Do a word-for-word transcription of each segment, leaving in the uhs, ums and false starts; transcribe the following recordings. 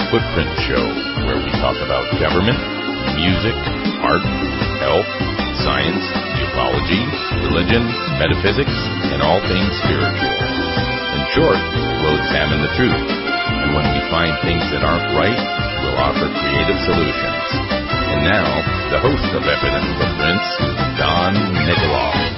Footprint Show, where we talk about government, music, art, health, science, ufology, religion, metaphysics, and all things spiritual. In short, we'll examine the truth, and when we find things that aren't right, we'll offer creative solutions. And now, the host of Evident Footprints, Don Nikoloff.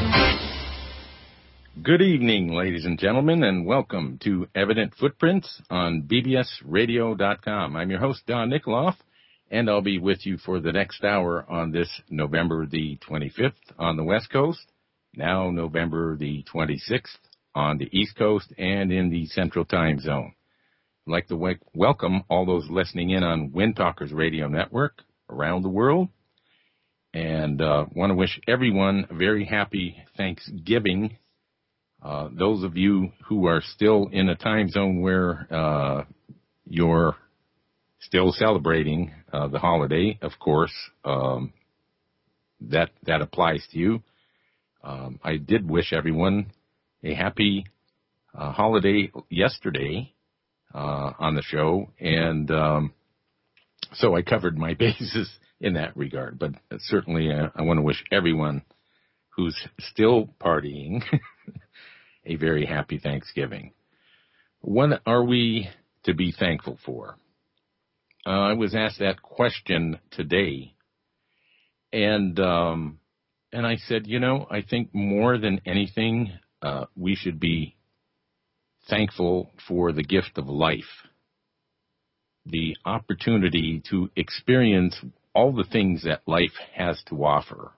Good evening, ladies and gentlemen, and welcome to Evident Footprints on B B S radio dot com. I'm your host, Don Nikoloff, and I'll be with you for the next hour on this November the twenty-fifth on the West Coast, now November the twenty-sixth on the East Coast and in the Central Time Zone. I'd like to w- welcome all those listening in on Wind Talkers Radio Network around the world, and uh, want to wish everyone a very happy Thanksgiving. Uh, those of you who are still in a time zone where uh, you're still celebrating uh, the holiday, of course, um, that that applies to you. Um, I did wish everyone a happy uh, holiday yesterday uh, on the show, and um, so I covered my bases in that regard. But certainly uh, I want to wish everyone who's still partying a very happy Thanksgiving. What are we to be thankful for? Uh, I was asked that question today, and um, and I said, you know, I think more than anything, uh, we should be thankful for the gift of life, the opportunity to experience all the things that life has to offer.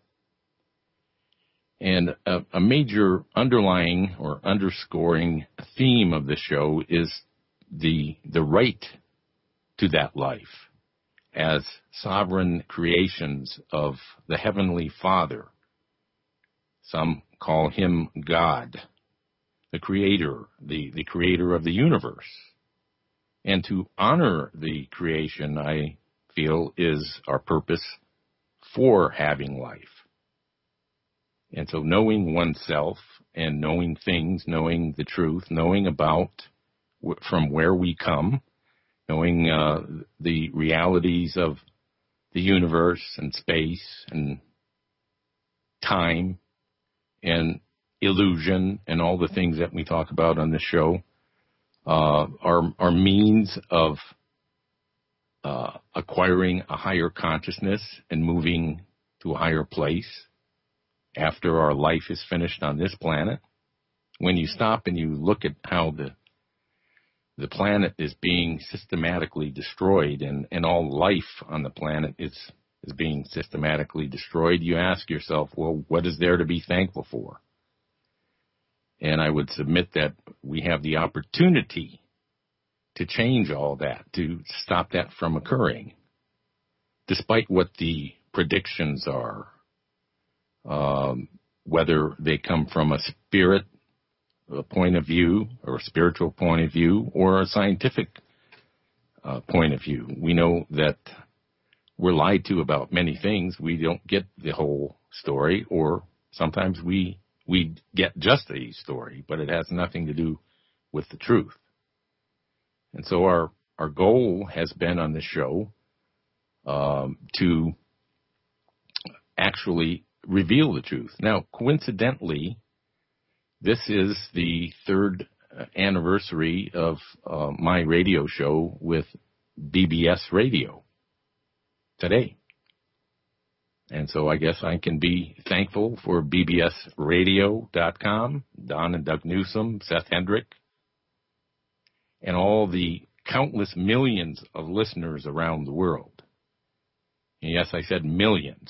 And a, a major underlying or underscoring theme of the show is the the right to that life as sovereign creations of the Heavenly Father. Some call him God, the creator, the, the creator of the universe. And to honor the creation, I feel, is our purpose for having life. And so knowing oneself and knowing things, knowing the truth, knowing about w- from where we come, knowing uh, the realities of the universe and space and time and illusion and all the things that we talk about on this show uh, are, are means of uh, acquiring a higher consciousness and moving to a higher place after our life is finished on this planet. When you stop and you look at how the the planet is being systematically destroyed and, and all life on the planet is, is being systematically destroyed, you ask yourself, well, what is there to be thankful for? And I would submit that we have the opportunity to change all that, to stop that from occurring, despite what the predictions are. Um, whether they come from a spirit a point of view or a spiritual point of view or a scientific uh, point of view. We know that we're lied to about many things. We don't get the whole story, or sometimes we we get just a story, but it has nothing to do with the truth. And so our, our goal has been on this show um, to actually reveal the truth. Now, coincidentally, this is the third anniversary of uh, my radio show with B B S Radio today. And so I guess I can be thankful for B B S radio dot com, Don and Doug Newsom, Seth Hendrick, and all the countless millions of listeners around the world. And yes, I said millions.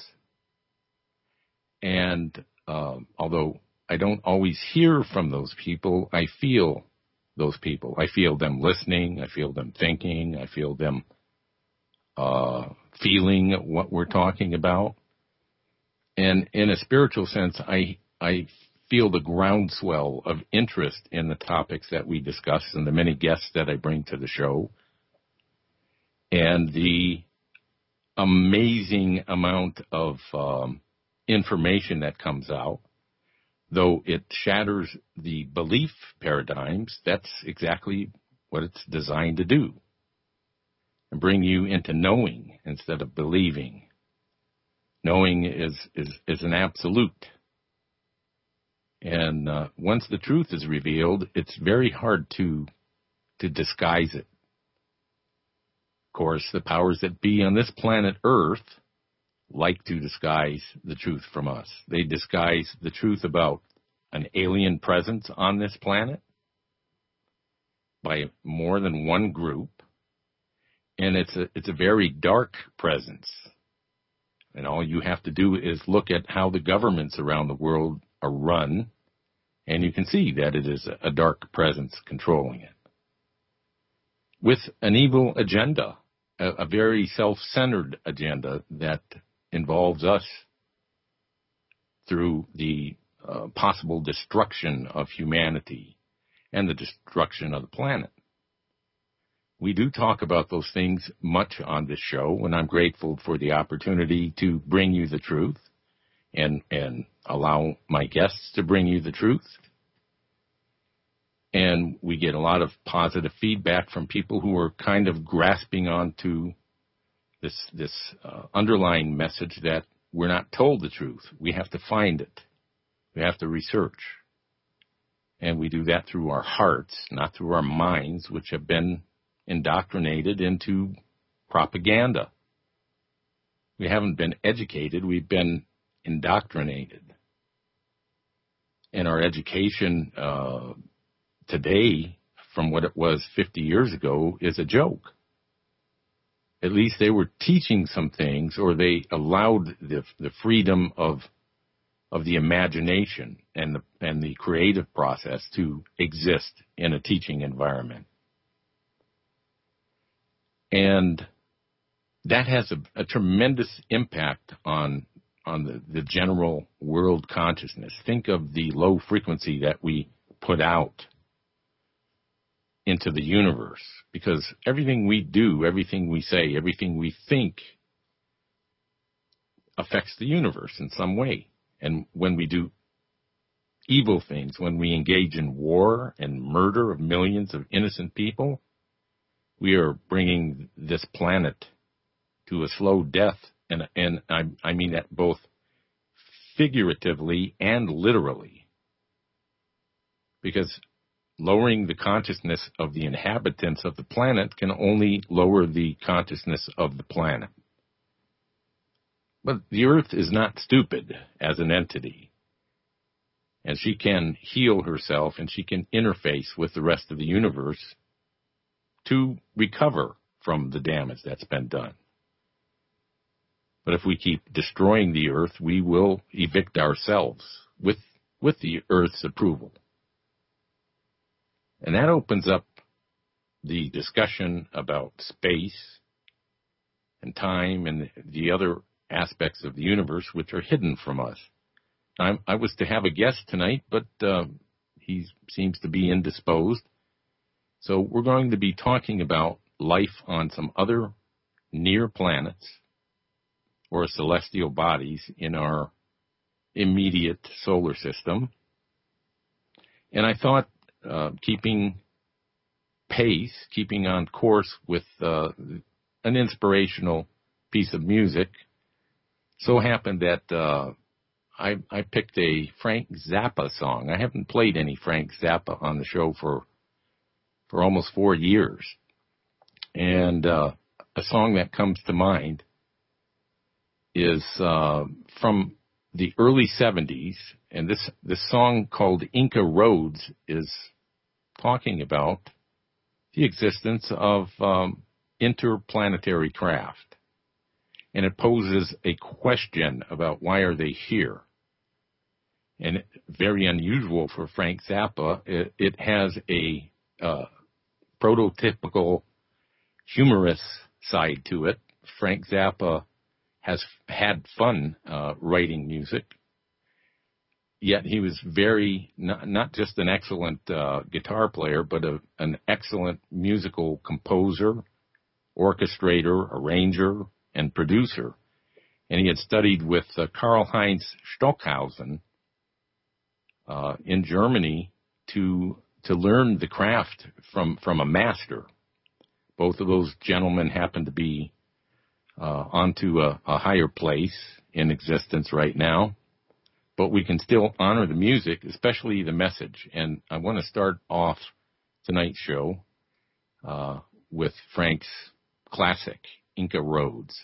And um, although I don't always hear from those people, I feel those people. I feel them listening. I feel them thinking. I feel them uh, feeling what we're talking about. And in a spiritual sense, I I feel the groundswell of interest in the topics that we discuss and the many guests that I bring to the show, and the amazing amount of um, information that comes out. Though it shatters the belief paradigms, that's exactly what it's designed to do. and bring you into knowing instead of believing. Knowing is, is, is an absolute. And uh, once the truth is revealed, it's very hard to, to disguise it. Of course, the powers that be on this planet Earth like to disguise the truth from us. They disguise the truth about an alien presence on this planet by more than one group. And it's a, it's a very dark presence. And all you have to do is look at how the governments around the world are run, and you can see that it is a dark presence controlling it. With an evil agenda, a, a very self-centered agenda that involves us through the uh, possible destruction of humanity and the destruction of the planet. We do talk about those things much on this show, and I'm grateful for the opportunity to bring you the truth and, and allow my guests to bring you the truth. And we get a lot of positive feedback from people who are kind of grasping onto this, this uh, underlying message that we're not told the truth. We have to find it. We have to research. And we do that through our hearts, not through our minds, which have been indoctrinated into propaganda. We haven't been educated, we've been indoctrinated. And our education uh, today, from what it was fifty years ago, is a joke. At least they were teaching some things, or they allowed the, the freedom of of the imagination and the, and the creative process to exist in a teaching environment. And that has a, a tremendous impact on on the, the general world consciousness. Think of the low frequency that we put out into the universe, because everything we do, everything we say, everything we think affects the universe in some way. And when we do evil things, when we engage in war and murder of millions of innocent people, we are bringing this planet to a slow death, and and I, I mean that both figuratively and literally, because lowering the consciousness of the inhabitants of the planet can only lower the consciousness of the planet. But the Earth is not stupid as an entity, and she can heal herself and she can interface with the rest of the universe to recover from the damage that's been done. But if we keep destroying the Earth, we will evict ourselves with, with the Earth's approval. And that opens up the discussion about space and time and the other aspects of the universe which are hidden from us. I'm, I was to have a guest tonight, but uh, he seems to be indisposed. So we're going to be talking about life on some other near planets or celestial bodies in our immediate solar system. And I thought uh, keeping pace, keeping on course with uh, an inspirational piece of music, so happened that uh, I, I picked a Frank Zappa song. I haven't played any Frank Zappa on the show for for almost four years. And uh, a song that comes to mind is uh, from the early seventies, and this, this song called Inca Roads is talking about the existence of um, interplanetary craft. And it poses a question about why are they here? And very unusual for Frank Zappa, it, it has a uh, prototypical humorous side to it. Frank Zappa has had fun uh, writing music, yet he was very, not, not just an excellent uh, guitar player, but a, an excellent musical composer, orchestrator, arranger, and producer. And he had studied with uh, Karl-Heinz Stockhausen uh, in Germany to to learn the craft from, from a master. Both of those gentlemen happen to be uh, onto a, a higher place in existence right now. But we can still honor the music, especially the message. And I want to start off tonight's show uh, with Frank's classic, Inca Roads.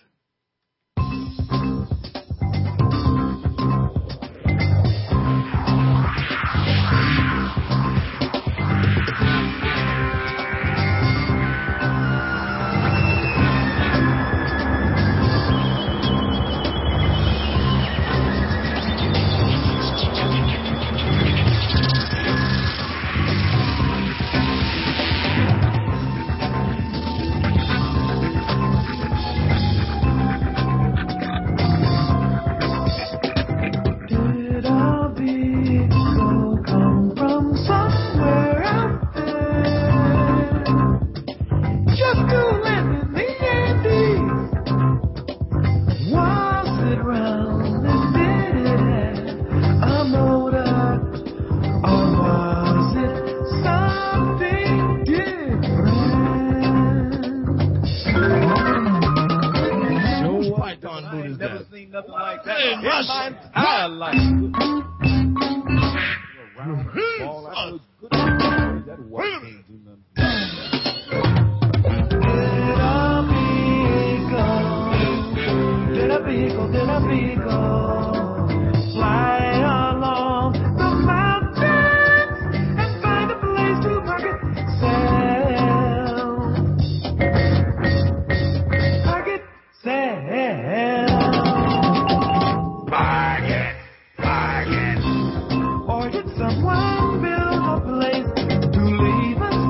Or did someone build a place to leave us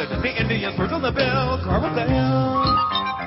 visit the Indians, birds on the bill, Carbondale.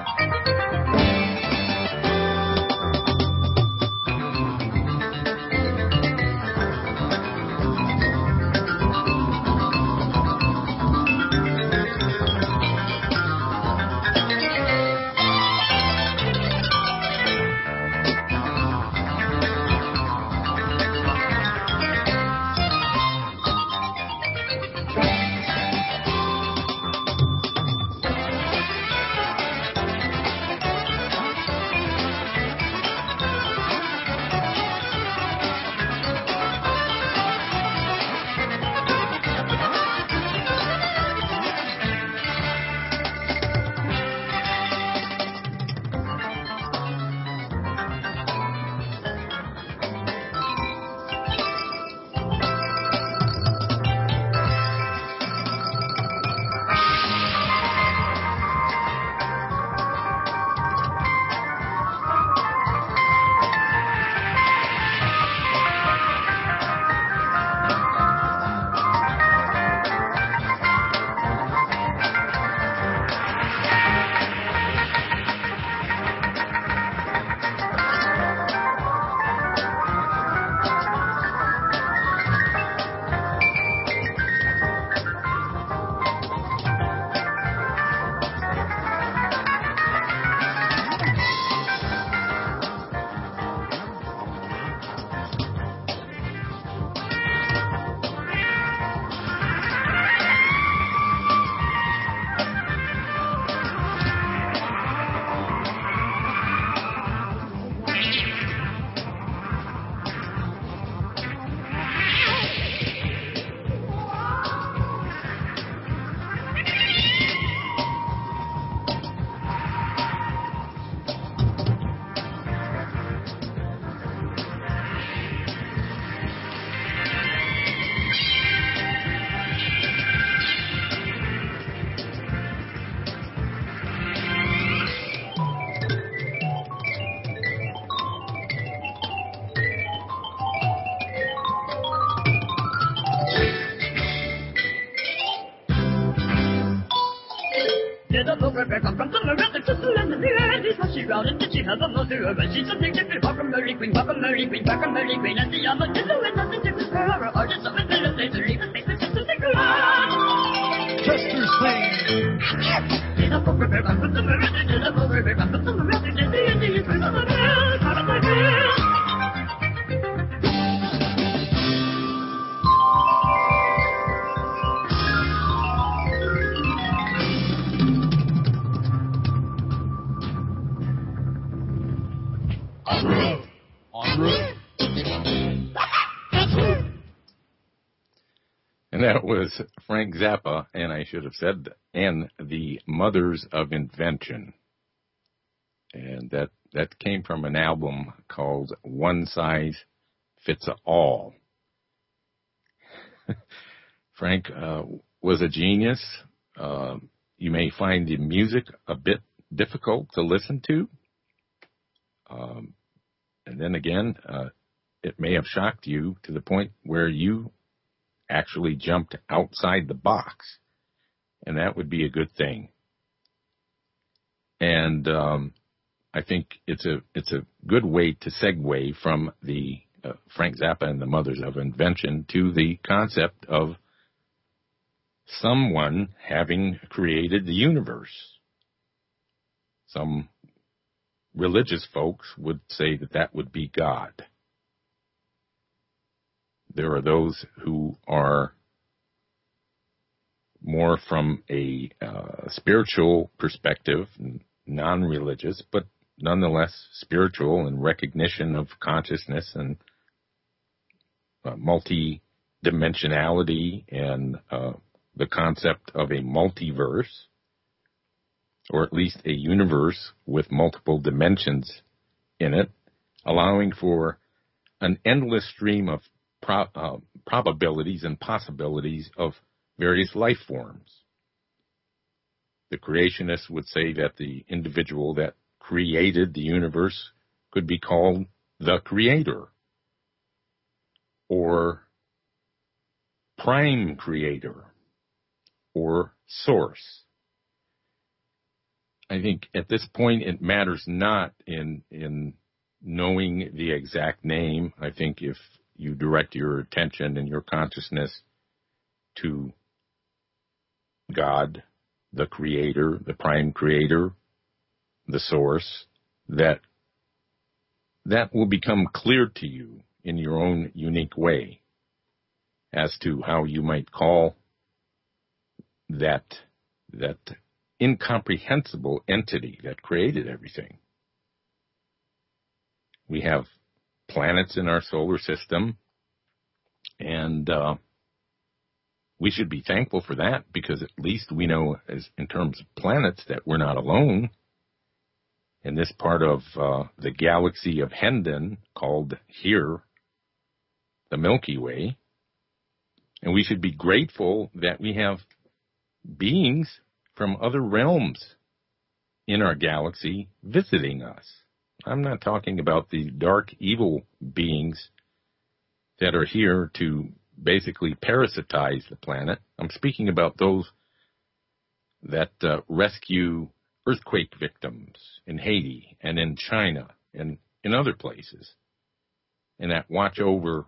When she's something different, Papa Mary Queen, Papa Mary Queen, Papa Mary Queen, and the Yama Dillo, and nothing different for her, or just something better, they to leave the things that just to think around. Chester's thing. In a poker bear, I'm with the Mary, in a poker bear, I'm with the Mary, in the Indian, twins on the bell, part of my bell. And that was Frank Zappa, and I should have said, and the Mothers of Invention. And that, that came from an album called One Size Fits All. Frank uh, was a genius. Uh, you may find the music a bit difficult to listen to. Um, and then again, uh, it may have shocked you to the point where you actually jumped outside the box, and that would be a good thing. And um, I think it's a it's a good way to segue from the uh, Frank Zappa and the Mothers of Invention to the concept of someone having created the universe. Some religious folks would say that that would be God. There are those who are more from a uh, spiritual perspective, non-religious, but nonetheless spiritual in recognition of consciousness and uh, multi-dimensionality and uh, the concept of a multiverse, or at least a universe with multiple dimensions in it, allowing for an endless stream of Pro, uh, probabilities and possibilities of various life forms. The creationists would say that the individual that created the universe could be called the creator, or prime creator, or or source. I think at this point it matters not in in knowing the exact name. I think if you direct your attention and your consciousness to God, the creator, the prime creator, the source, that that will become clear to you in your own unique way as to how you might call that that incomprehensible entity that created everything. We have planets in our solar system, and uh, we should be thankful for that, because at least we know, as in terms of planets, that we're not alone in this part of uh, the galaxy of Hendon, called here the Milky Way. And we should be grateful that we have beings from other realms in our galaxy visiting us. I'm not talking about the dark, evil beings that are here to basically parasitize the planet. I'm speaking about those that uh, rescue earthquake victims in Haiti and in China and in other places, and that watch over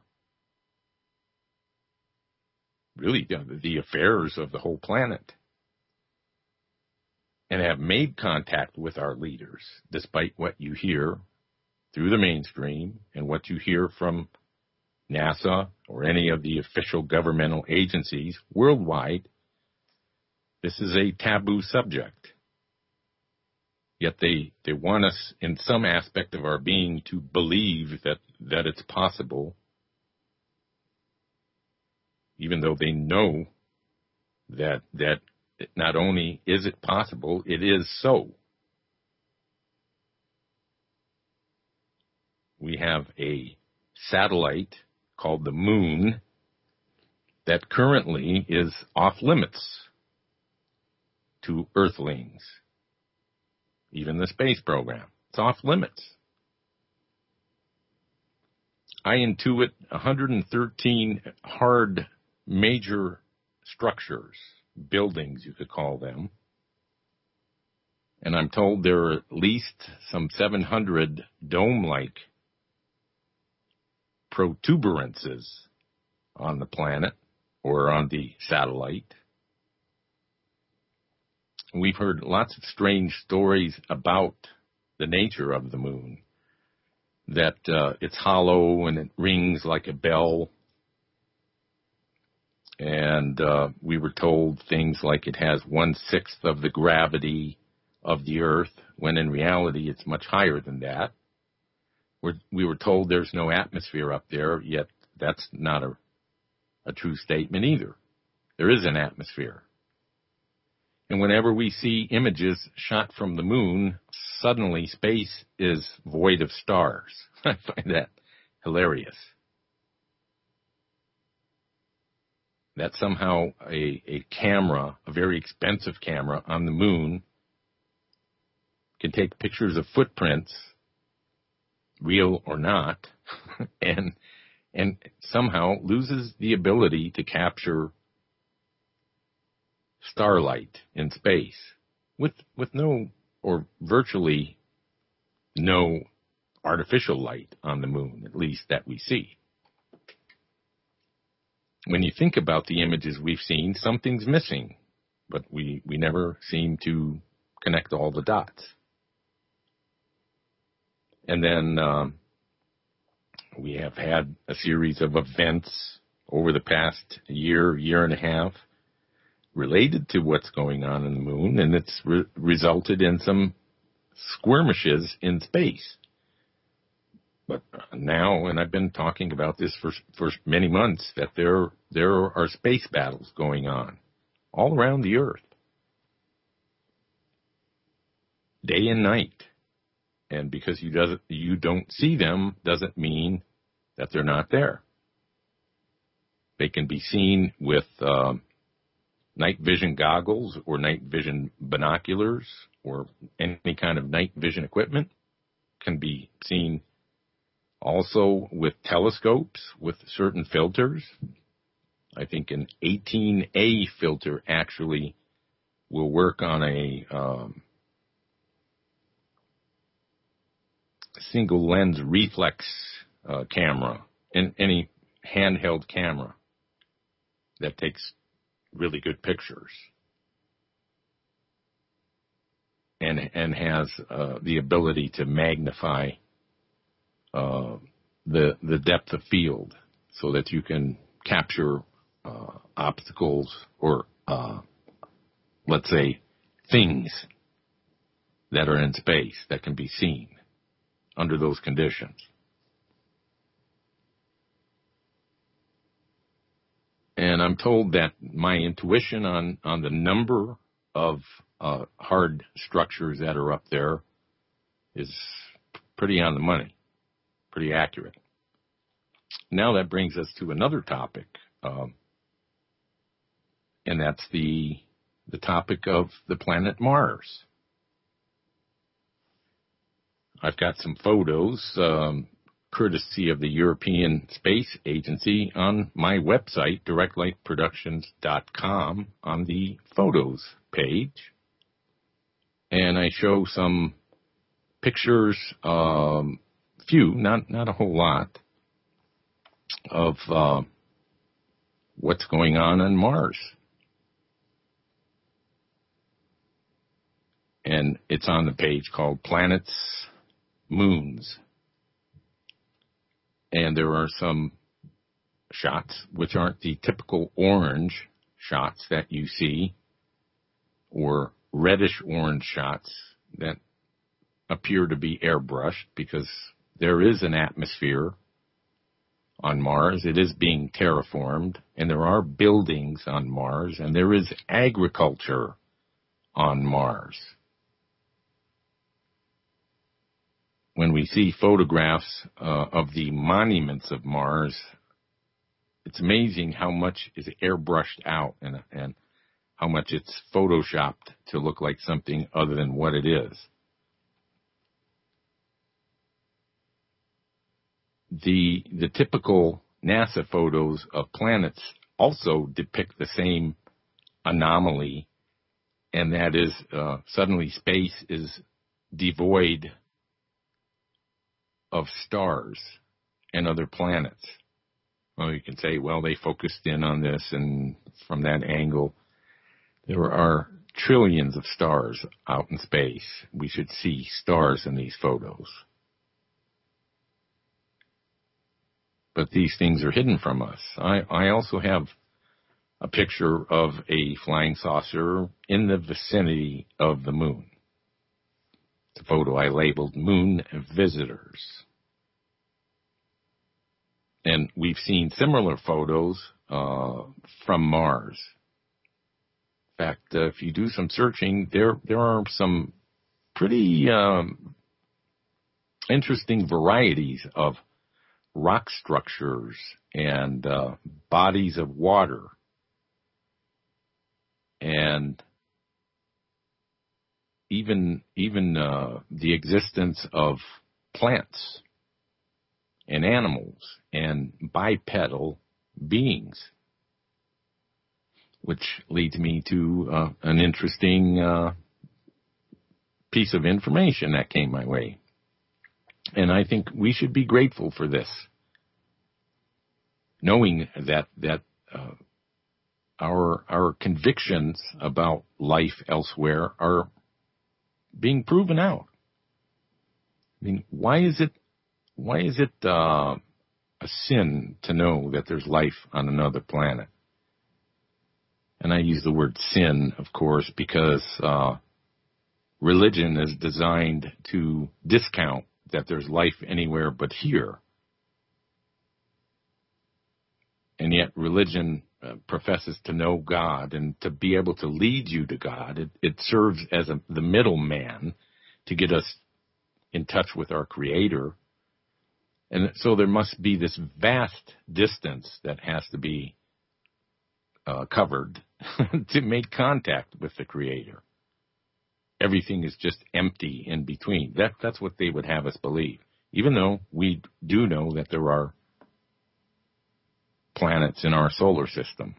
really the affairs of the whole planet, and have made contact with our leaders, despite what you hear through the mainstream and what you hear from NASA or any of the official governmental agencies worldwide. This is a taboo subject. Yet they, they want us in some aspect of our being to believe that, that it's possible, even though they know that that not only is it possible, it is so. We have a satellite called the Moon that currently is off limits to Earthlings, even the space program. It's off limits. I intuit one hundred thirteen hard major structures, buildings you could call them, and I'm told there are at least some seven hundred dome-like protuberances on the planet or on the satellite. We've heard lots of strange stories about the nature of the moon, that uh, it's hollow and it rings like a bell. And uh, we were told things like it has one-sixth of the gravity of the Earth, when in reality it's much higher than that. We're, we were told there's no atmosphere up there, yet that's not a, a true statement either. There is an atmosphere. And whenever we see images shot from the moon, suddenly space is void of stars. I find that hilarious. That somehow a, a camera, a very expensive camera on the moon, can take pictures of footprints, real or not, and and somehow loses the ability to capture starlight in space with with no or virtually no artificial light on the moon, at least that we see. When you think about the images we've seen, something's missing, but we, we never seem to connect all the dots. And then um, we have had a series of events over the past year, year and a half, related to what's going on in the moon, and it's re- resulted in some skirmishes in space. But now, and I've been talking about this for for many months, that there there are space battles going on all around the Earth, day and night. And because you doesn't you don't see them doesn't mean that they're not there. They can be seen with uh, night vision goggles or night vision binoculars or any kind of night vision equipment. Can be seen also with telescopes with certain filters. I think an eighteen A filter actually will work on a um, single lens reflex uh, camera, in any handheld camera that takes really good pictures and and has uh, the ability to magnify uh, the the depth of field so that you can capture uh, obstacles or uh, let's say things that are in space that can be seen under those conditions. And I'm told that my intuition on, on the number of uh, hard structures that are up there is pretty on the money, pretty accurate. Now that brings us to another topic, um, and that's the the topic of the planet Mars. I've got some photos, um, courtesy of the European Space Agency, on my website, direct light productions dot com, on the photos page. And I show some pictures, um, few, not, not a whole lot, of uh, what's going on on Mars. And it's on the page called Planets, Moons. And there are some shots which aren't the typical orange shots that you see, or reddish orange shots that appear to be airbrushed, because there is an atmosphere on Mars. It is being terraformed, and there are buildings on Mars, and there is agriculture on Mars. When we see photographs uh, of the monuments of Mars, it's amazing how much is airbrushed out and, and how much it's photoshopped to look like something other than what it is. The, the typical NASA photos of planets also depict the same anomaly, and that is uh, suddenly space is devoid of stars and other planets. Well, you can say, well, they focused in on this, and from that angle, there are trillions of stars out in space. We should see stars in these photos. But these things are hidden from us. I, I also have a picture of a flying saucer in the vicinity of the moon. It's a photo I labeled Moon Visitors. And we've seen similar photos uh, from Mars. In fact, uh, if you do some searching, there there are some pretty um, interesting varieties of rock structures and uh, bodies of water, and even even uh, the existence of plants and animals and bipedal beings, which leads me to uh, an interesting uh, piece of information that came my way. And I think we should be grateful for this, knowing that that uh, our our convictions about life elsewhere are being proven out. I mean, why is it why is it uh, a sin to know that there's life on another planet? And I use the word sin, of course, because uh, religion is designed to discount that there's life anywhere but here. And yet religion uh, professes to know God and to be able to lead you to God. It, it serves as a, the middleman to get us in touch with our Creator. And so there must be this vast distance that has to be uh, covered to make contact with the Creator. Everything is just empty in between. That, that's what they would have us believe. Even though we do know that there are planets in our solar system.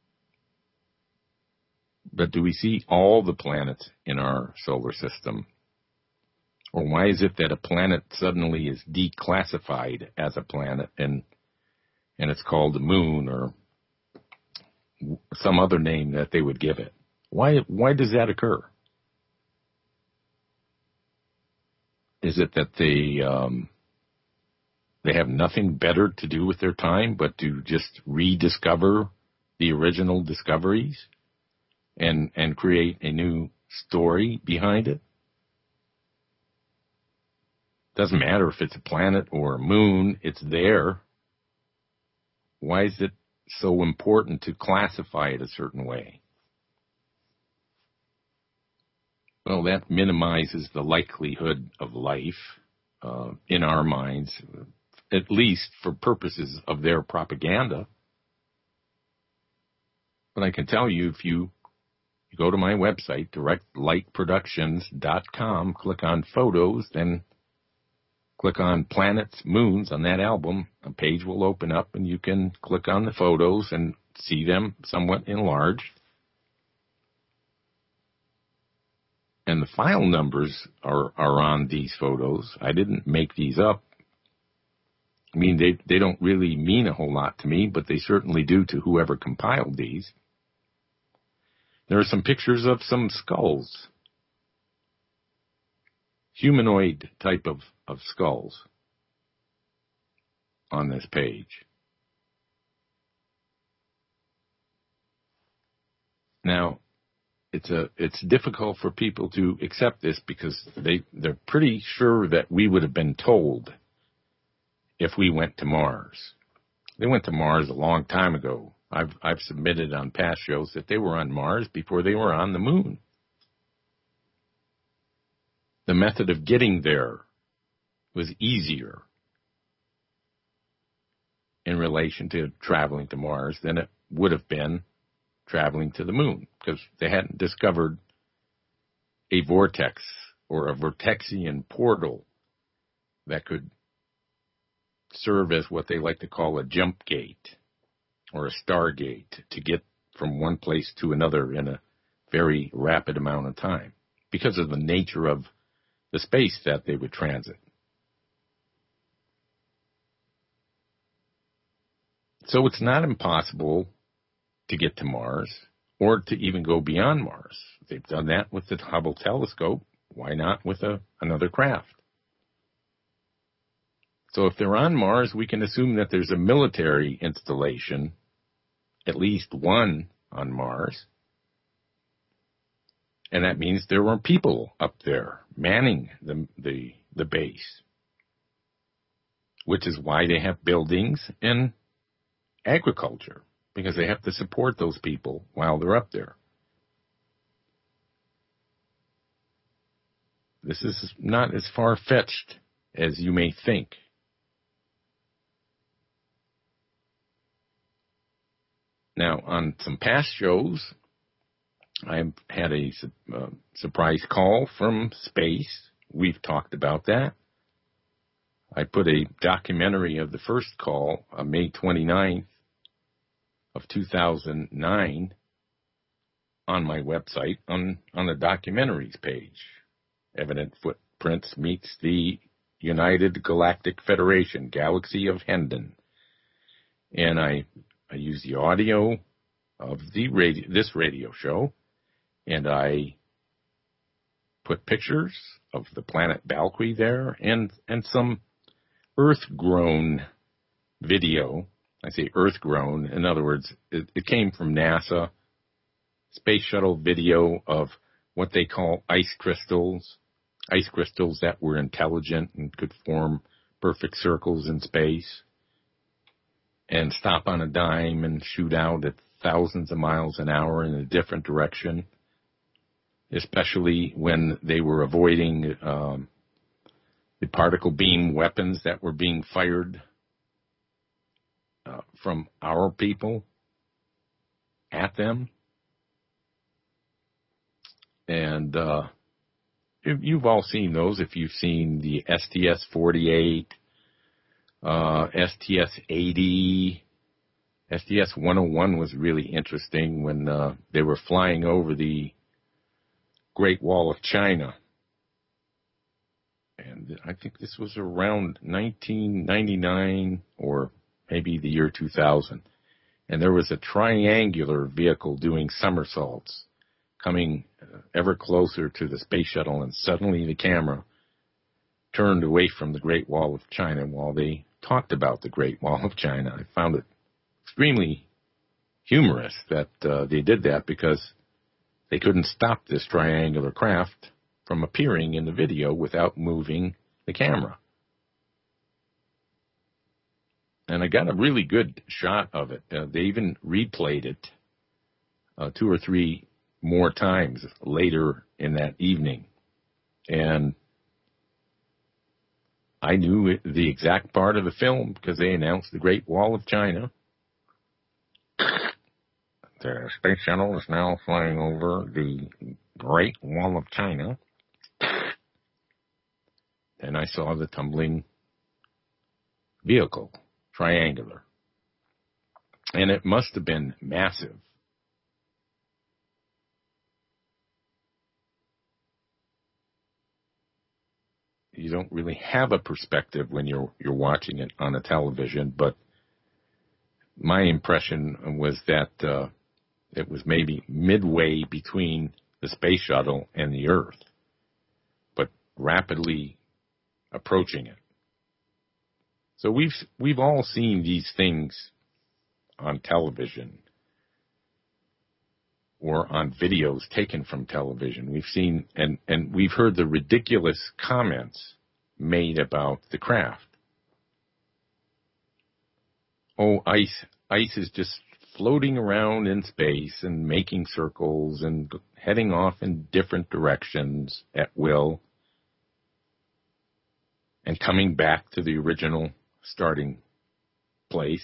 But do we see all the planets in our solar system? Or why is it that a planet suddenly is declassified as a planet and and it's called the moon or some other name that they would give it? Why why does that occur? Is it that they um, they have nothing better to do with their time but to just rediscover the original discoveries and and create a new story behind it? Doesn't matter if it's a planet or a moon, it's there. Why is it so important to classify it a certain way? Well, that minimizes the likelihood of life uh, in our minds, at least for purposes of their propaganda. But I can tell you, if you go to my website, direct light productions dot com, click on photos, then click on Planets, Moons on that album, a page will open up and you can click on the photos and see them somewhat enlarged. And the file numbers are, are on these photos. I didn't make these up. I mean, they, they don't really mean a whole lot to me, but they certainly do to whoever compiled these. There are some pictures of some skulls. Humanoid type of, of skulls on this page. Now, it's a it's difficult for people to accept this because they, they're pretty sure that we would have been told if we went to Mars. They went to Mars a long time ago. I've I've submitted on past shows that they were on Mars before they were on the moon. The method of getting there was easier in relation to traveling to Mars than it would have been traveling to the moon, because they hadn't discovered a vortex or a vortexian portal that could serve as what they like to call a jump gate or a stargate to get from one place to another in a very rapid amount of time because of the nature of the space that they would transit. So it's not impossible to get to Mars or to even go beyond Mars. They've done that with the Hubble telescope. Why not with a, another craft? So if they're on Mars, we can assume that there's a military installation, at least one on Mars. And that means there were people up there manning the, the, the base, which is why they have buildings and agriculture, because they have to support those people while they're up there. This is not as far-fetched as you may think. Now, on some past shows, I had a uh, surprise call from space. We've talked about that. I put a documentary of the first call on May twenty-ninth of two thousand nine on my website on, on the documentaries page. Evident Footprints meets the United Galactic Federation, Galaxy of Hendon. And I, I use the audio of the radio, this radio show, and I put pictures of the planet Valkyrie there and, and some Earth-grown video. I say Earth-grown. In other words, it, it came from NASA. Space shuttle video of what they call ice crystals. Ice crystals that were intelligent and could form perfect circles in space and stop on a dime and shoot out at thousands of miles an hour in a different direction, especially when they were avoiding um, the particle beam weapons that were being fired uh, from our people at them. And uh, you've all seen those if you've seen the S T S forty-eight, uh, S T S eighty, S D S one oh one was really interesting when uh, they were flying over the Great Wall of China. And I think this was around nineteen ninety-nine or maybe the year two thousand. And there was a triangular vehicle doing somersaults, coming ever closer to the space shuttle, and suddenly the camera turned away from the Great Wall of China while they talked about the Great Wall of China. I found it extremely humorous that uh, they did that, because they couldn't stop this triangular craft from appearing in the video without moving the camera. And I got a really good shot of it. Uh, they even replayed it uh, two or three more times later in that evening. And I knew it, the exact part of the film, because they announced the Great Wall of China. The space shuttle is now flying over the Great Wall of China. And I saw the tumbling vehicle, triangular. And it must have been massive. You don't really have a perspective when you're you're watching it on a television, but my impression was that uh, it was maybe midway between the space shuttle and the Earth, but rapidly approaching it. So we've we've all seen these things on television or on videos taken from television. We've seen and, and we've heard the ridiculous comments made about the craft. Oh, ice ice is just floating around in space and making circles and heading off in different directions at will and coming back to the original starting place.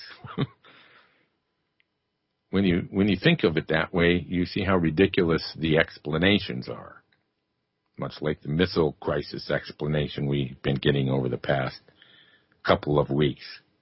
When you when you think of it that way, you see how ridiculous the explanations are. Much like the missile crisis explanation we've been getting over the past couple of weeks.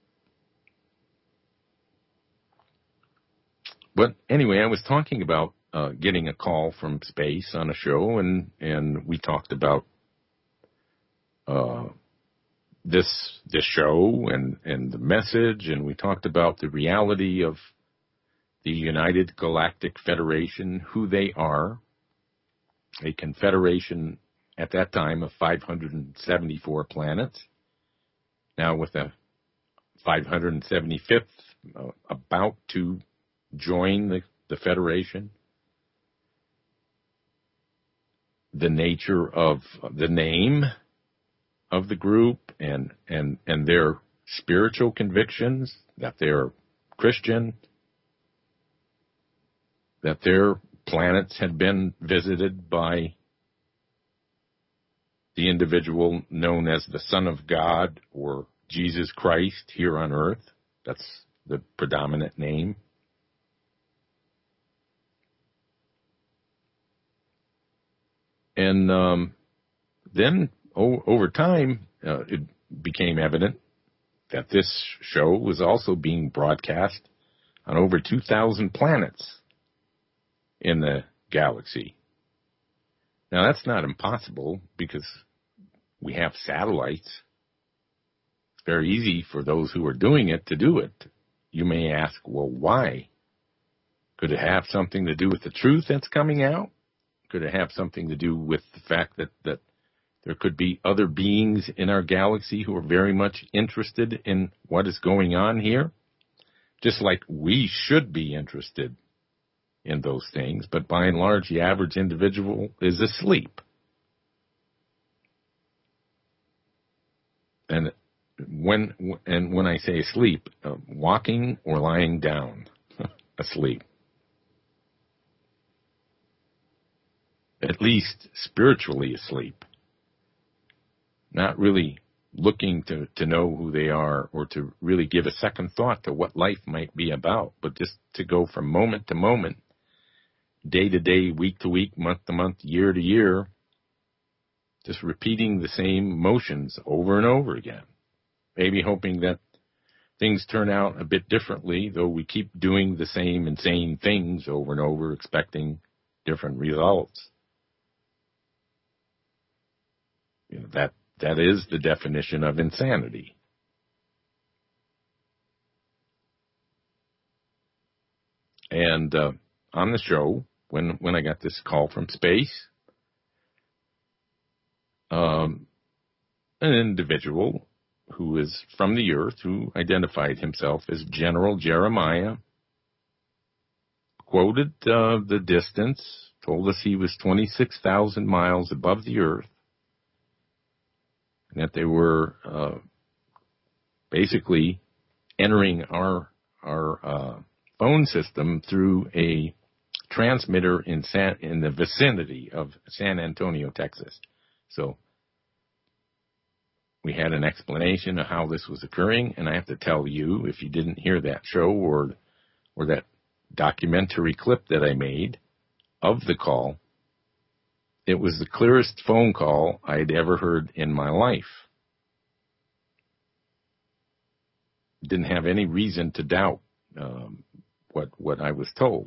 But anyway, I was talking about uh, getting a call from space on a show, and, and we talked about uh, this this show and, and the message, and we talked about the reality of the United Galactic Federation, who they are, a confederation at that time of five hundred seventy-four planets, now with a five hundred seventy-fifth uh, about to join the, the Federation. The nature of the name of the group and, and, and their spiritual convictions, that they're Christian, that their planets had been visited by the individual known as the Son of God or Jesus Christ here on Earth. That's the predominant name. And um, then o- over time, uh, it became evident that this show was also being broadcast on over two thousand planets in the galaxy. Now, that's not impossible because we have satellites. It's very easy for those who are doing it to do it. You may ask, well, why? Could it have something to do with the truth that's coming out? Could it have something to do with the fact that, that there could be other beings in our galaxy who are very much interested in what is going on here? Just like we should be interested in those things, but by and large, the average individual is asleep. And when and when I say asleep, uh, walking or lying down, asleep. At least spiritually asleep. Not really looking to, to know who they are or to really give a second thought to what life might be about, but just to go from moment to moment, day to day, week to week, month to month, year to year, just repeating the same motions over and over again. Maybe hoping that things turn out a bit differently, though we keep doing the same insane things over and over, expecting different results. You know, that that is the definition of insanity. And uh, on the show, when when I got this call from space, um, an individual who is from the Earth, who identified himself as General Jeremiah, quoted uh, the distance, told us he was twenty-six thousand miles above the Earth, and that they were uh, basically entering our our uh, phone system through a transmitter in San, in the vicinity of San Antonio, Texas. So we had an explanation of how this was occurring, and I have to tell you, if you didn't hear that show or or that documentary clip that I made of the call, it was the clearest phone call I'd ever heard in my life. Didn't have any reason to doubt um, what what I was told,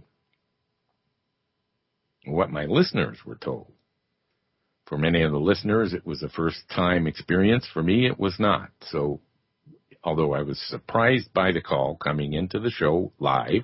what my listeners were told. For many of the listeners, it was a first-time experience. For me, it was not. So, although I was surprised by the call coming into the show live,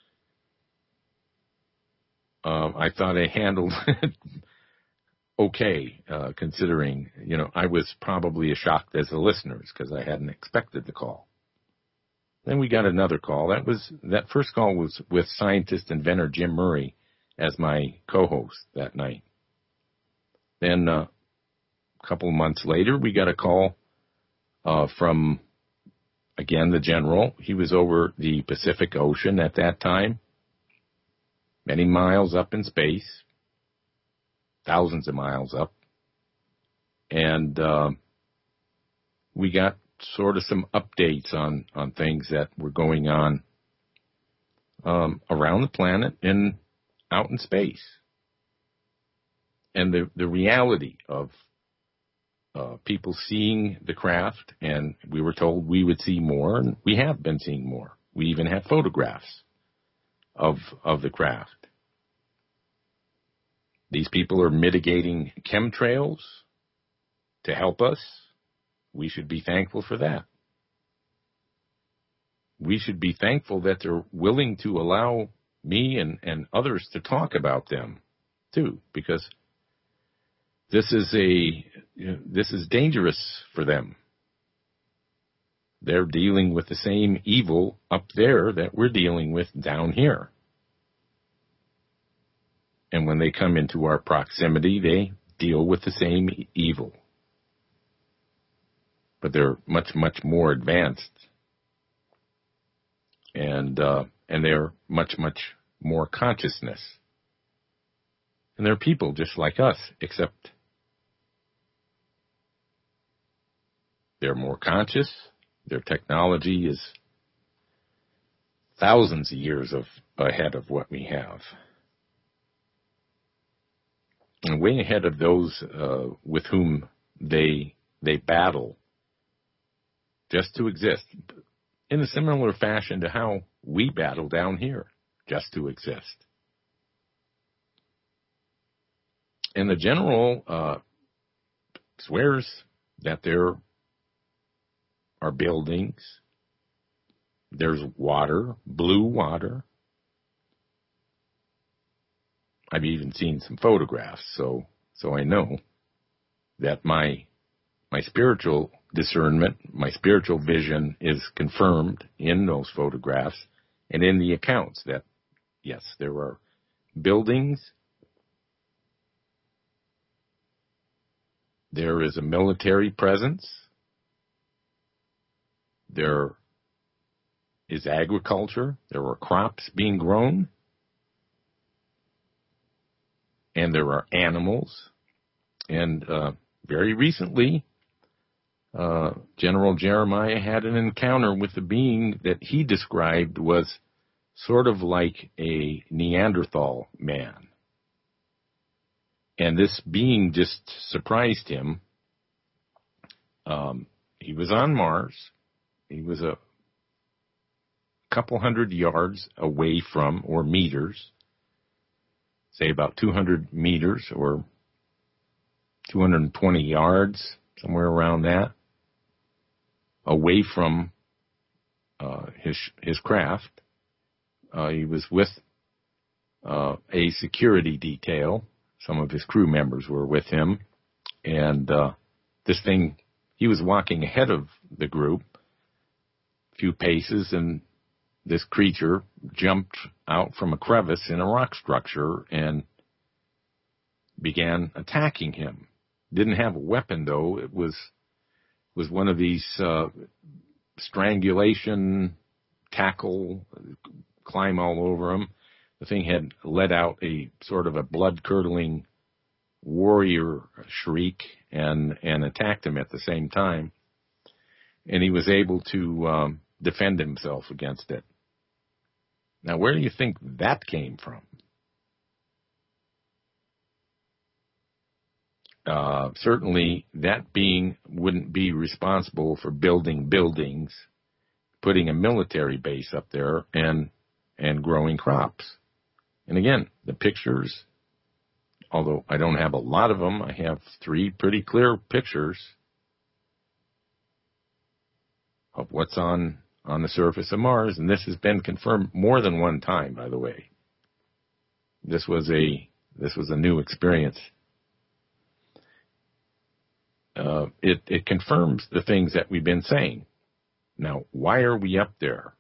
uh, I thought I handled it okay, uh, considering, you know, I was probably as shocked as the listeners because I hadn't expected the call. Then we got another call. That was that first call was with scientist inventor Jim Murray as my co-host that night. Then uh, a couple of months later, we got a call uh, from, again, the general. He was over the Pacific Ocean at that time, many miles up in space, thousands of miles up. And uh, we got sort of some updates on, on things that were going on um, around the planet and out in space. And the, the reality of uh, people seeing the craft, and we were told we would see more, and we have been seeing more. We even have photographs of of the craft. These people are mitigating chemtrails to help us. We should be thankful for that. We should be thankful that they're willing to allow me and, and others to talk about them, too, because This is a you know, this is dangerous for them. They're dealing with the same evil up there that we're dealing with down here. And when they come into our proximity, they deal with the same evil. But they're much, much more advanced. And uh, and they're much, much more consciousness. And they're people just like us, except they're more conscious. Their technology is thousands of years of ahead of what we have. And way ahead of those uh, with whom they they battle just to exist, in a similar fashion to how we battle down here just to exist. And the general uh, swears that there are buildings, there's water, blue water. I've even seen some photographs, so so I know that my my spiritual discernment, my spiritual vision is confirmed in those photographs and in the accounts that, yes, there are buildings, there is a military presence, there is agriculture, there are crops being grown, and there are animals. And uh, very recently, uh, General Jeremiah had an encounter with a being that he described was sort of like a Neanderthal man. And this being just surprised him. Um, he was on Mars. He was a couple hundred yards away from, or meters, say about two hundred meters or two hundred twenty yards, somewhere around that, away from uh, his his craft. Uh, he was with uh, a security detail. Some of his crew members were with him, and uh, this thing, he was walking ahead of the group a few paces, and this creature jumped out from a crevice in a rock structure and began attacking him. Didn't have a weapon, though. It was was one of these uh, strangulation, tackle, climb all over him. The thing had let out a sort of a blood-curdling warrior shriek and, and attacked him at the same time. And he was able to um, defend himself against it. Now, where do you think that came from? Uh, certainly, that being wouldn't be responsible for building buildings, putting a military base up there, and and growing crops. And again, the pictures, although I don't have a lot of them, I have three pretty clear pictures of what's on, on the surface of Mars, and this has been confirmed more than one time, by the way. This was a this was a new experience. Uh, it, it confirms the things that we've been saying. Now, why are we up there?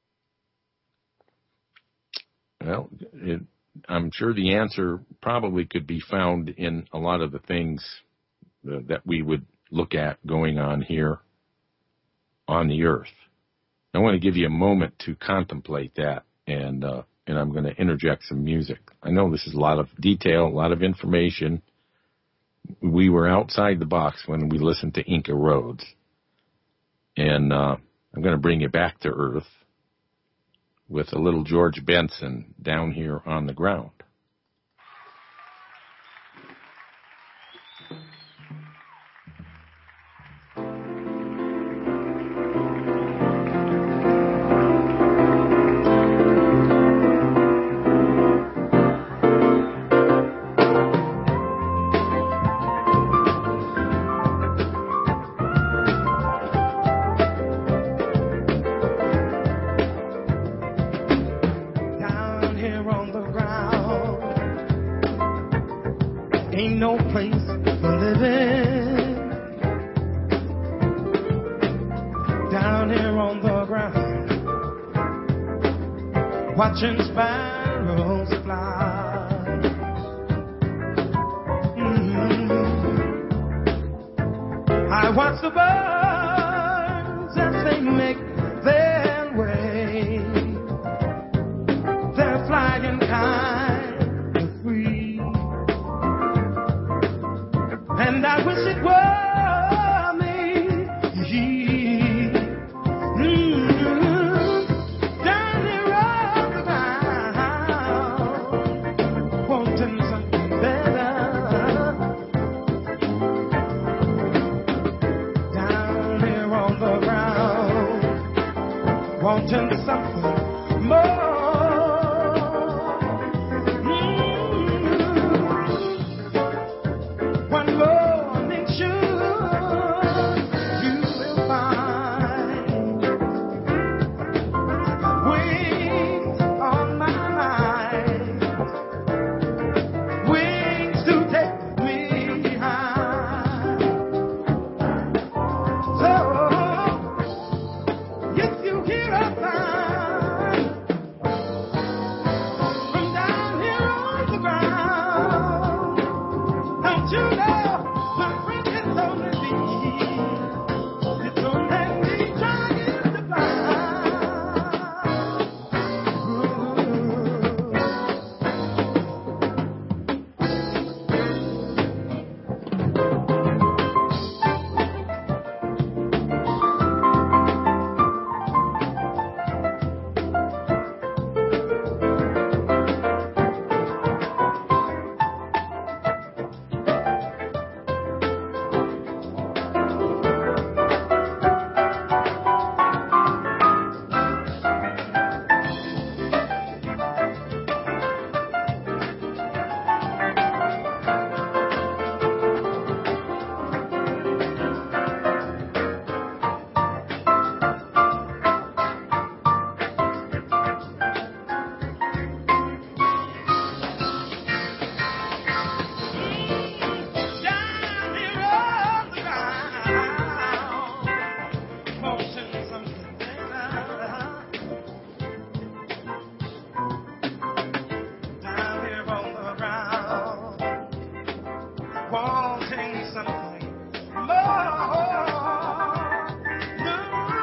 Well, it, I'm sure the answer probably could be found in a lot of the things uh, that we would look at going on here on the Earth. I want to give you a moment to contemplate that, and uh, and I'm going to interject some music. I know this is a lot of detail, a lot of information. We were outside the box when we listened to Inca Roads. And uh, I'm going to bring you back to Earth with a little George Benson down here on the ground. Watching sparrows fly. Mm-hmm. I watch the birds as they make their way. They're flying kind of free, and I wish it were me. Mm-hmm. Wanting something more. Mm-hmm. One morning sure you will find wings on my mind, wings to take me high. So if you hear a sound wanting something more. No.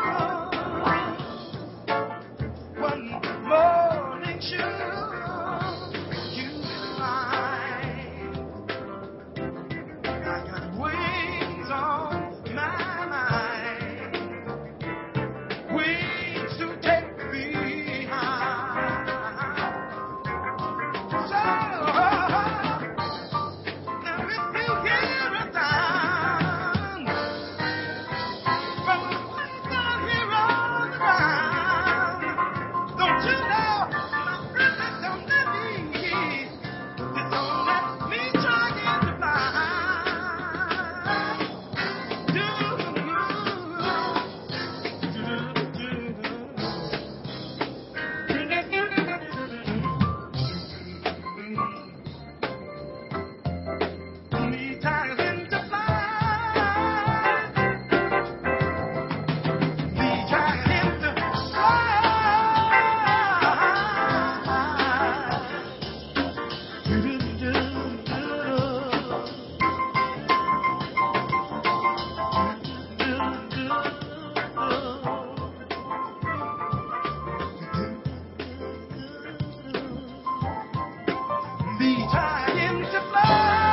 One morning sure you find I got wings on my mind, wings to take me high. So now if you hear a sound from the place out here on the ground, don't you know, my friend, don't let me, just don't let me try to fly. Do, me trying to fly. Me trying to be trying to fly.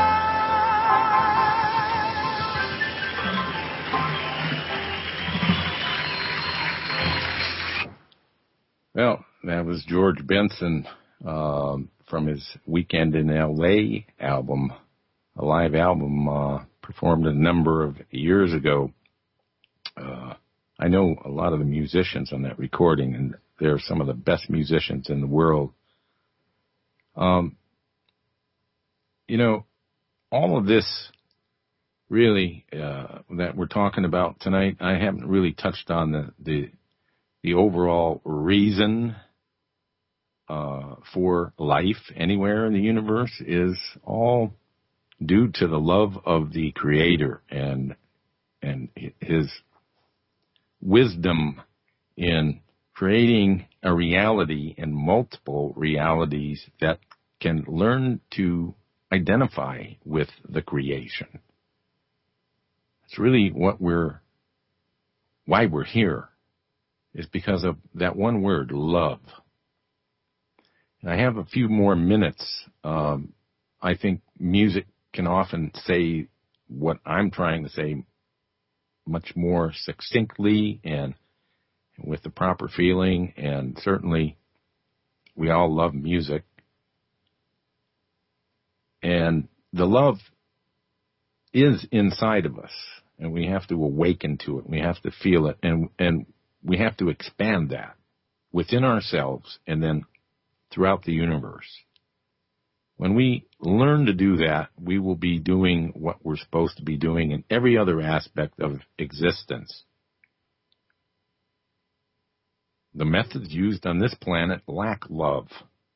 Well, that was George Benson um, from his Weekend in L A album, a live album uh, performed a number of years ago. Uh, I know a lot of the musicians on that recording, and they're some of the best musicians in the world. Um, you know, all of this really uh, that we're talking about tonight, I haven't really touched on the the, the overall reason uh, for life anywhere in the universe is all due to the love of the Creator and and His wisdom in creating a reality and multiple realities that can learn to identify with the creation. It's really what we're, why we're here, is because of that one word, love. And I have a few more minutes. Um, I think music can often say what I'm trying to say much more succinctly and with the proper feeling, and certainly we all love music. And the love is inside of us, and we have to awaken to it. We have to feel it, and and we have to expand that within ourselves and then throughout the universe. When we learn to do that, we will be doing what we're supposed to be doing in every other aspect of existence. The methods used on this planet lack love,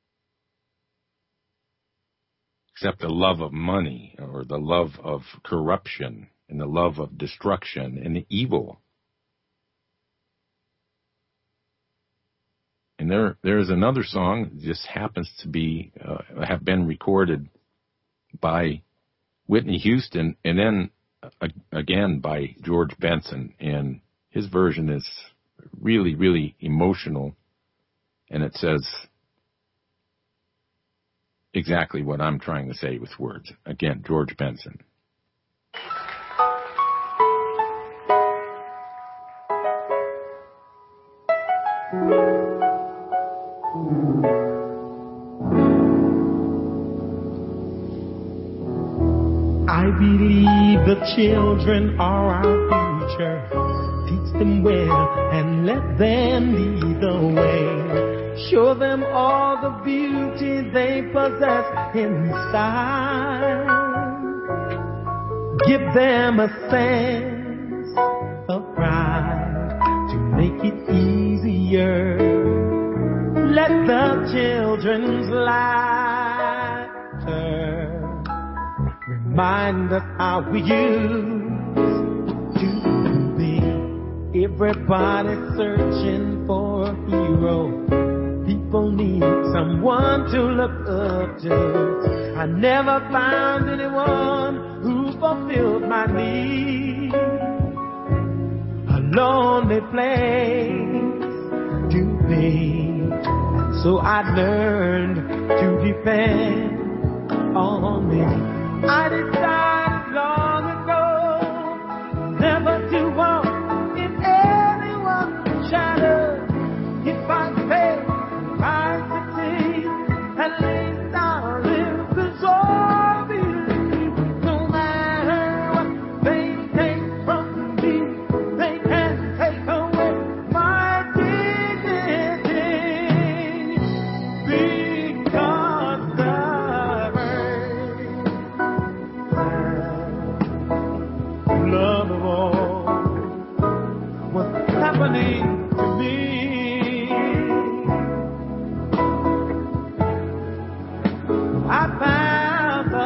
except the love of money or the love of corruption and the love of destruction and evil. And there, there is another song that just happens to be, uh, have been recorded by Whitney Houston and then uh, again by George Benson. And his version is really, really emotional. And it says exactly what I'm trying to say with words. Again, George Benson. I believe the children are our future. Teach them well and let them lead the way. Show them all the beauty they possess inside. Give them a sense of pride to make it easier. Let the children's laughter remind us how we used to be. Everybody's searching for a hero. People need someone to look up to. I never found anyone who I need a lonely place to be. And so I learned to depend on me. I decided long ago never to walk in anyone's shadow. If I fail, I succeed. At least I'll live this all believe. No matter what they take from me, they can't take away my dignity. Because the love of all what's happening to me. I found the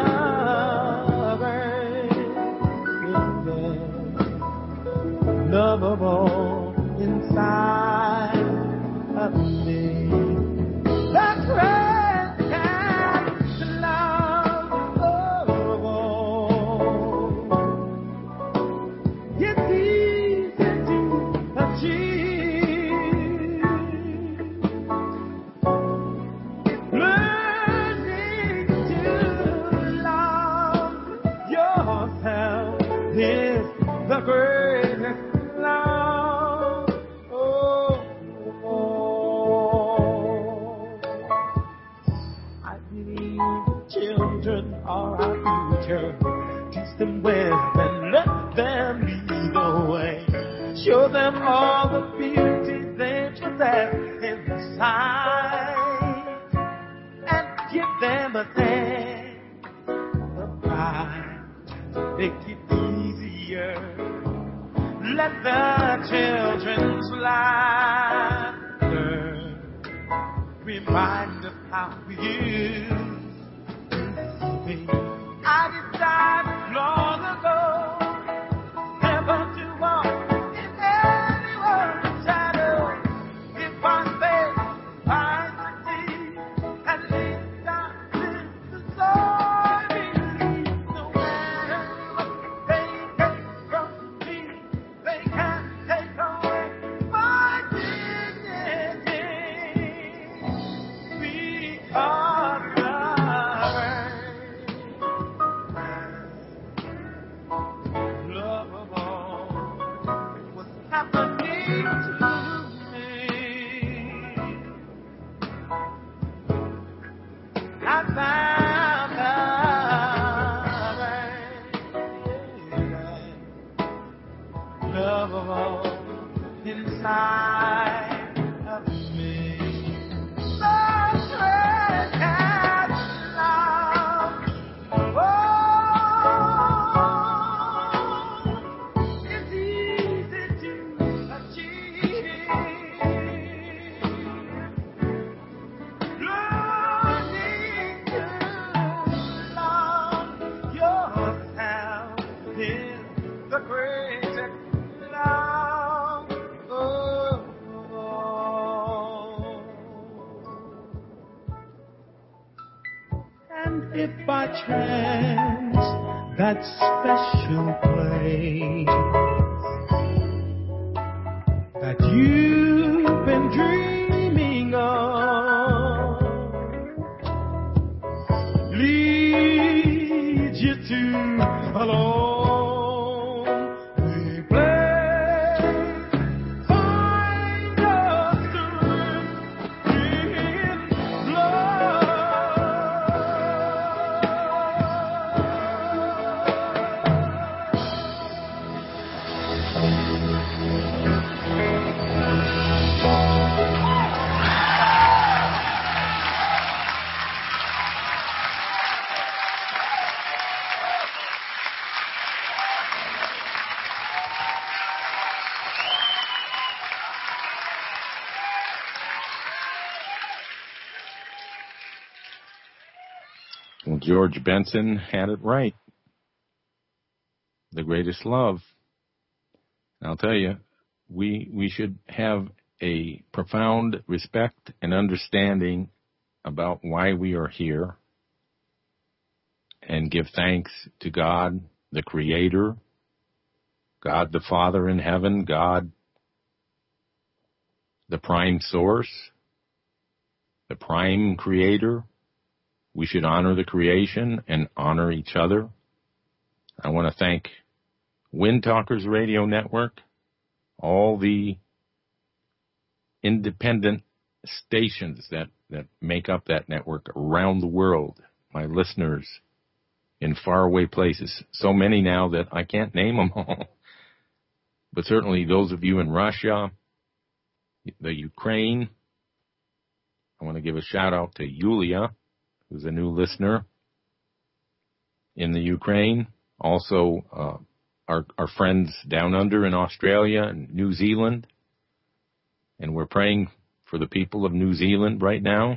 love of all inside of me. That's right, that's the love of all. It's easy to achieve. Learning to love yourself is the greatest love. Oh, oh. I believe children are our future. Teach them well and let them lead the way. Show them all the beauty they possess inside, and give them a sense of pride to make it easier. Let the children's laughter remind us how we used to be. I decided long ago never to walk in anyone's shadow. If I fail, I succeed. At least I live the story. No matter what they take from me, they can't take away my dignity. Because the love of all was happening to me. I found the love of all inside of me. Such red cat love. Oh, it's easy to achieve. Learning to love yourself is the greatest love. Oh, oh. And if by chance that special place that you've been dreaming of leads you to a lonely place, find us in love. Well, George Benson had it right. The greatest love. And I'll tell you, we we should have a profound respect and understanding about why we are here and give thanks to God, the Creator, God the Father in heaven, God the prime source, the prime creator. We should honor the creation and honor each other. I want to thank Wind Talkers Radio Network, all the independent stations that, that make up that network around the world, my listeners in faraway places, so many now that I can't name them all. But certainly those of you in Russia, the Ukraine. I want to give a shout out to Yulia, who's a new listener in the Ukraine. Also, uh, our, our friends down under in Australia and New Zealand. And we're praying for the people of New Zealand right now.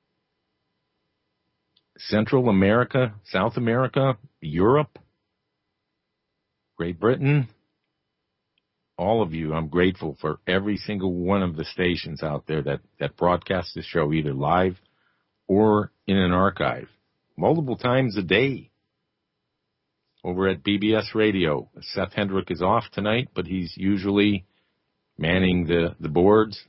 Central America, South America, Europe, Great Britain, all of you, I'm grateful for every single one of the stations out there that, that broadcast the show either live or in an archive multiple times a day. Over at B B S Radio, Seth Hendrick is off tonight, but he's usually manning the, the boards.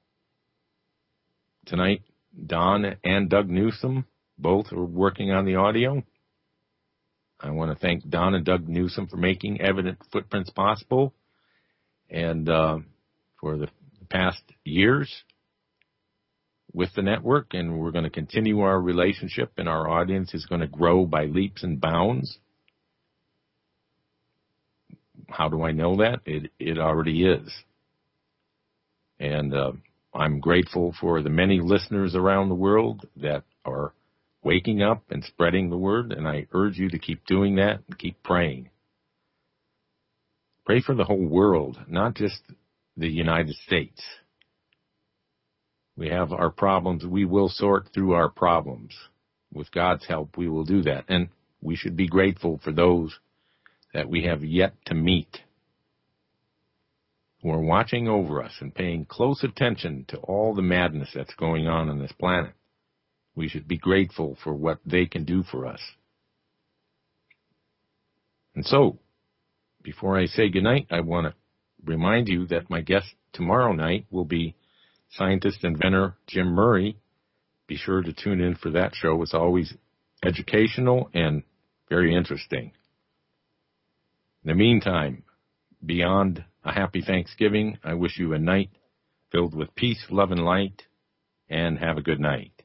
Tonight, Don and Doug Newsom both are working on the audio. I want to thank Don and Doug Newsom for making Evident Footprints possible. And uh, for the past years with the network, and we're going to continue our relationship, and our audience is going to grow by leaps and bounds. How do I know that? It it already is. And uh, I'm grateful for the many listeners around the world that are waking up and spreading the word, and I urge you to keep doing that and keep praying. Pray for the whole world, not just the United States. We have our problems. We will sort through our problems. With God's help, we will do that. And we should be grateful for those that we have yet to meet, who are watching over us and paying close attention to all the madness that's going on on this planet. We should be grateful for what they can do for us. And so, before I say goodnight, I want to remind you that my guest tomorrow night will be scientist and inventor Jim Murray. Be sure to tune in for that show. It's always educational and very interesting. In the meantime, beyond a happy Thanksgiving, I wish you a night filled with peace, love, and light, and have a good night.